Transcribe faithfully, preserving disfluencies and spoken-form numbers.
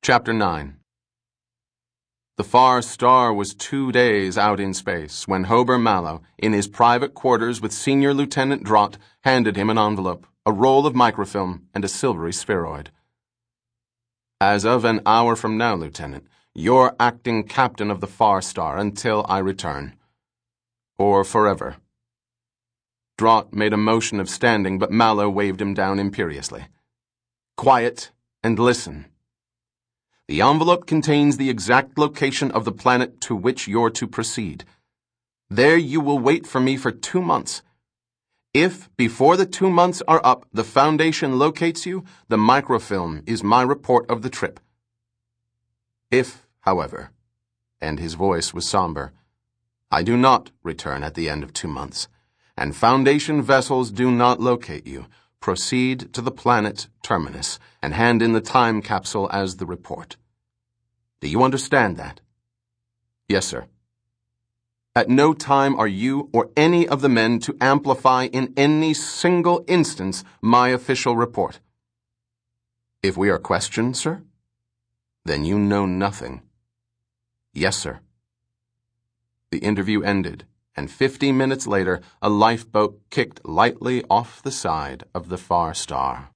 Chapter nine. The Far Star was two days out in space when Hober Mallow, in his private quarters with Senior Lieutenant Drott, handed him an envelope, a roll of microfilm, and a silvery spheroid. As of an hour from now, Lieutenant, you're acting captain of the Far Star until I return. Or forever. Drott made a motion of standing, but Mallow waved him down imperiously. Quiet and listen. The envelope contains the exact location of the planet to which you're to proceed. There you will wait for me for two months. If, before the two months are up, the Foundation locates you, the microfilm is my report of the trip. If, however, and his voice was somber, I do not return at the end of two months, and Foundation vessels do not locate you, proceed to the planet Terminus and hand in the time capsule as the report. Do you understand that? Yes, sir. At no time are you or any of the men to amplify in any single instance my official report. If we are questioned, sir, then you know nothing. Yes, sir. The interview ended, and fifty minutes later, a lifeboat kicked lightly off the side of the Far Star.